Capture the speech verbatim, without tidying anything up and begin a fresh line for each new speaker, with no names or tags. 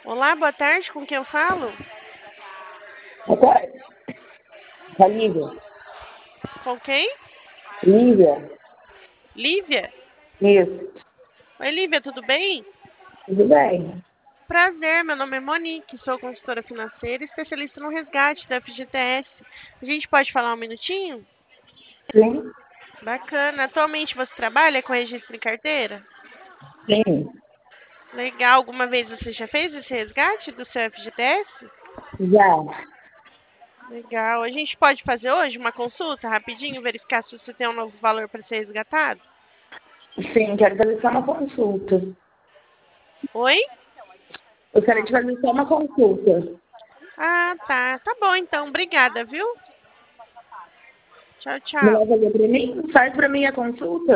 Olá, boa tarde, com quem eu falo?
Boa tarde. Com a Lívia.
Com quem?
Lívia.
Lívia?
Isso.
Oi, Lívia, tudo bem?
Tudo bem?
Prazer, meu nome é Monique, sou consultora financeira e especialista no resgate da F G T S. A gente pode falar um minutinho?
Sim.
Bacana. Atualmente você trabalha com registro em carteira?
Sim.
Legal. Alguma vez você já fez esse resgate do seu F G T S?
Já.
Legal. A gente pode fazer hoje uma consulta rapidinho, verificar se você tem um novo valor para ser resgatado?
Sim, quero fazer só uma consulta.
Oi?
Eu quero te fazer só uma consulta.
Ah, tá. Tá bom então. Obrigada, viu? Tchau,
Não
tchau.
vai fazer pra mim? Faz pra mim a consulta?